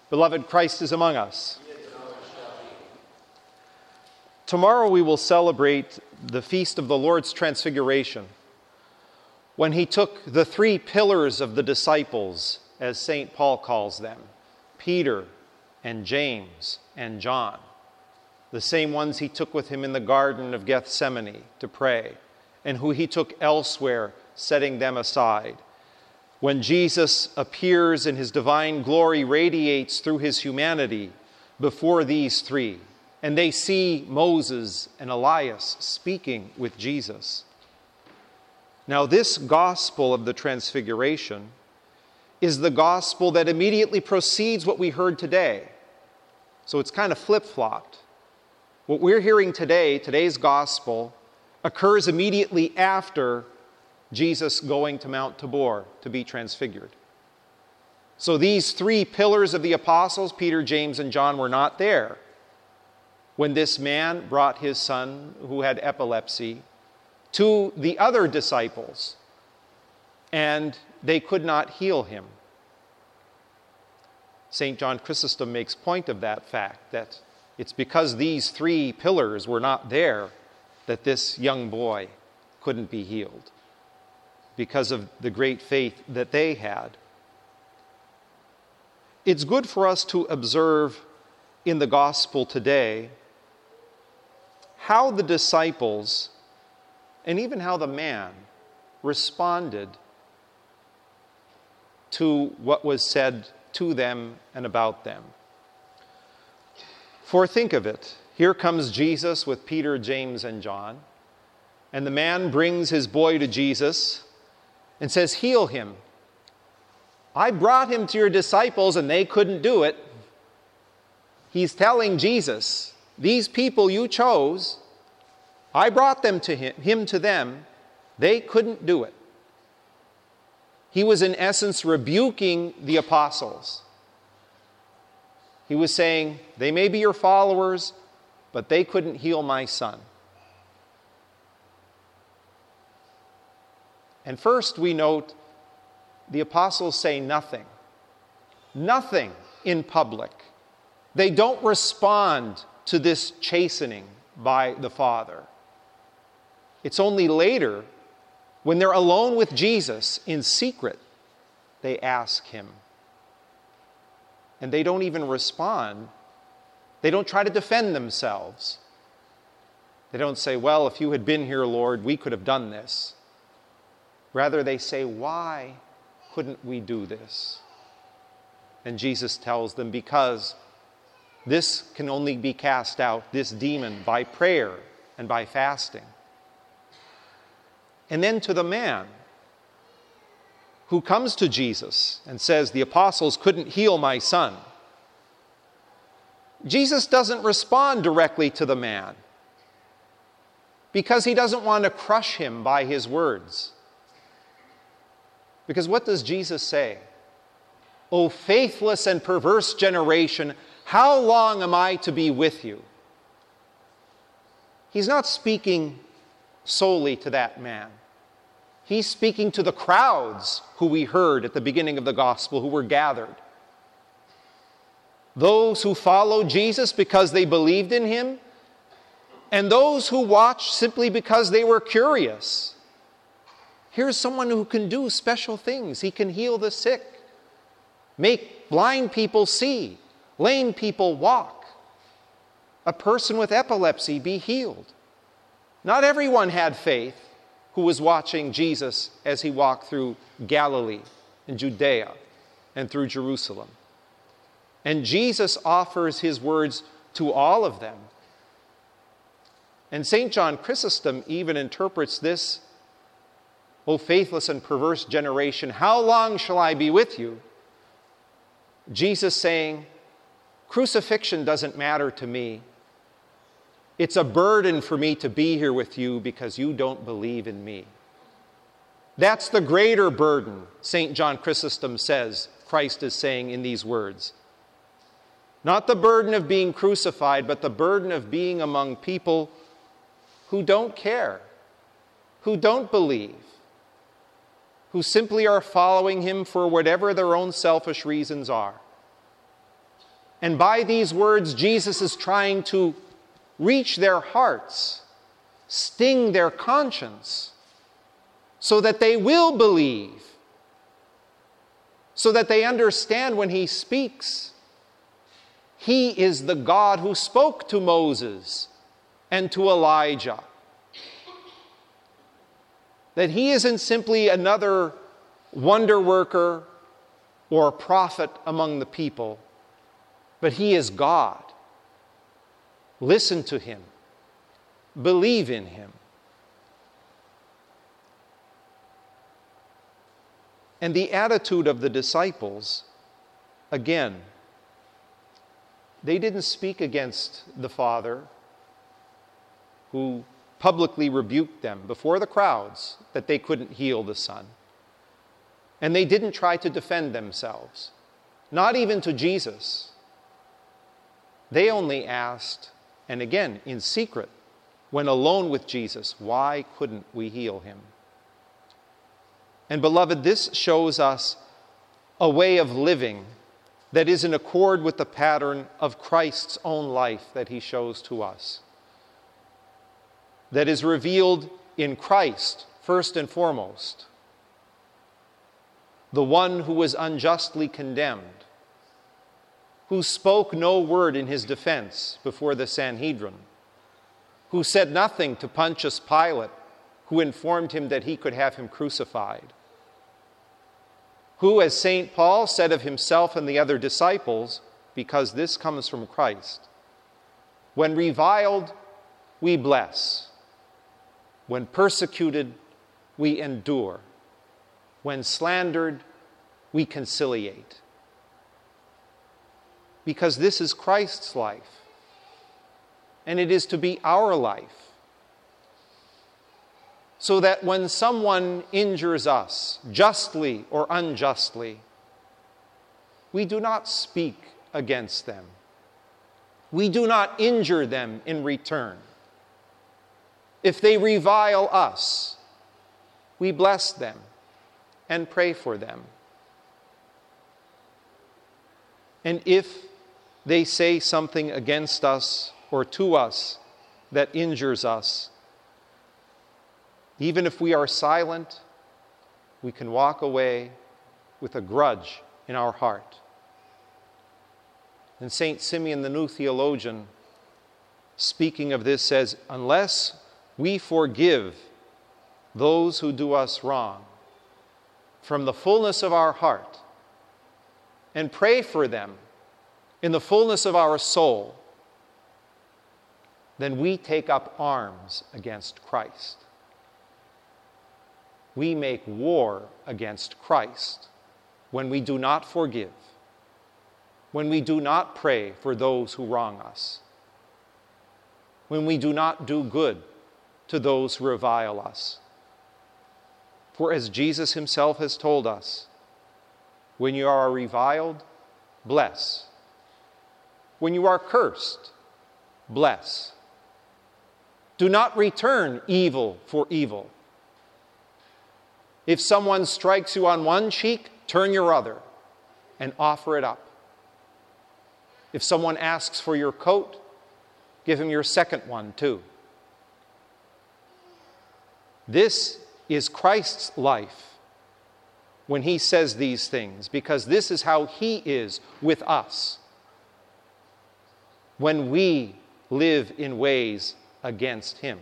Beloved, Christ is among us. Tomorrow we will celebrate the feast of the Lord's Transfiguration, when he took the three pillars of the disciples, as St. Paul calls them, Peter and James and John, the same ones he took with him in the Garden of Gethsemane to pray, and who he took elsewhere, setting them aside. When Jesus appears and his divine glory radiates through his humanity before these three, and they see Moses and Elias speaking with Jesus. Now, this gospel of the Transfiguration is the gospel that immediately precedes what we heard today. So it's kind of flip-flopped. What we're hearing today, today's gospel, occurs immediately after Jesus going to Mount Tabor to be transfigured. So these three pillars of the apostles, Peter, James, and John, were not there when this man brought his son who had epilepsy to the other disciples, and they could not heal him. St. John Chrysostom makes point of that fact, that it's because these three pillars were not there that this young boy couldn't be healed, because of the great faith that they had. It's good for us to observe in the gospel today how the disciples, and even how the man, responded to what was said to them and about them. For think of it, here comes Jesus with Peter, James, and John, and the man brings his boy to Jesus and says, "Heal him. I brought him to your disciples and they couldn't do it." He's telling Jesus, these people you chose, I brought them to him to them, they couldn't do it. He was in essence rebuking the apostles. He was saying, they may be your followers, but they couldn't heal my son. And first we note the apostles say nothing. Nothing in public. They don't respond to this chastening by the Father. It's only later, when they're alone with Jesus in secret, they ask him. And they don't even respond. They don't try to defend themselves. They don't say, well, if you had been here, Lord, we could have done this. Rather, they say, why couldn't we do this? And Jesus tells them, because this can only be cast out, this demon, by prayer and by fasting. And then to the man who comes to Jesus and says, the apostles couldn't heal my son. Jesus doesn't respond directly to the man because he doesn't want to crush him by his words. Because what does Jesus say? "O faithless and perverse generation, how long am I to be with you?" He's not speaking solely to that man. He's speaking to the crowds who we heard at the beginning of the gospel, who were gathered. Those who followed Jesus because they believed in him, and those who watched simply because they were curious. Here's someone who can do special things. He can heal the sick, make blind people see, lame people walk, a person with epilepsy be healed. Not everyone had faith who was watching Jesus as he walked through Galilee and Judea and through Jerusalem. And Jesus offers his words to all of them. And St. John Chrysostom even interprets this, "O faithless and perverse generation, how long shall I be with you?" Jesus saying, crucifixion doesn't matter to me. It's a burden for me to be here with you because you don't believe in me. That's the greater burden, St. John Chrysostom says, Christ is saying in these words. Not the burden of being crucified, but the burden of being among people who don't care, who don't believe, who simply are following him for whatever their own selfish reasons are. And by these words, Jesus is trying to reach their hearts, sting their conscience, so that they will believe, so that they understand when he speaks, he is the God who spoke to Moses and to Elijah. That he isn't simply another wonder worker or prophet among the people, but he is God. Listen to him. Believe in him. And the attitude of the disciples, again, they didn't speak against the Father, who publicly rebuked them before the crowds that they couldn't heal the Son. And they didn't try to defend themselves, not even to Jesus. They only asked, and again, in secret, when alone with Jesus, why couldn't we heal him? And beloved, this shows us a way of living that is in accord with the pattern of Christ's own life that he shows to us. That is revealed in Christ, first and foremost. The one who was unjustly condemned, who spoke no word in his defense before the Sanhedrin, who said nothing to Pontius Pilate, who informed him that he could have him crucified, who, as St. Paul said of himself and the other disciples, because this comes from Christ, when reviled, we bless. When persecuted, we endure. When slandered, we conciliate. Because this is Christ's life, and it is to be our life. So that when someone injures us, justly or unjustly, we do not speak against them. We do not injure them in return. If they revile us, we bless them and pray for them. And if they say something against us or to us that injures us, even if we are silent, we can walk away with a grudge in our heart. And St. Simeon, the new theologian, speaking of this, says, unless we forgive those who do us wrong from the fullness of our heart and pray for them in the fullness of our soul, then we take up arms against Christ. We make war against Christ when we do not forgive, when we do not pray for those who wrong us, when we do not do good to those who revile us. For as Jesus himself has told us, when you are reviled, bless. When you are cursed, bless. Do not return evil for evil. If someone strikes you on one cheek, turn your other and offer it up. If someone asks for your coat, give him your second one too. This is Christ's life when he says these things, because this is how he is with us when we live in ways against him.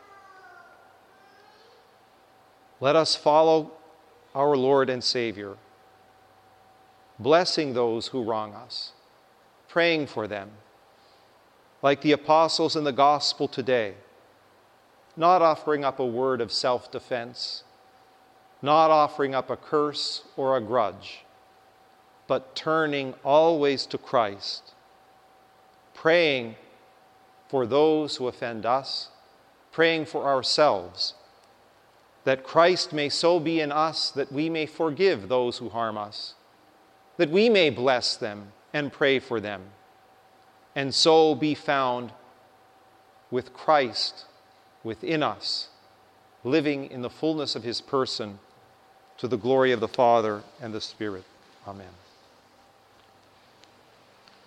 Let us follow our Lord and Savior, blessing those who wrong us, praying for them, like the apostles in the gospel today, not offering up a word of self-defense, not offering up a curse or a grudge, but turning always to Christ, praying for those who offend us, praying for ourselves, that Christ may so be in us that we may forgive those who harm us, that we may bless them and pray for them, and so be found with Christ within us, living in the fullness of his person, to the glory of the Father and the Spirit. Amen.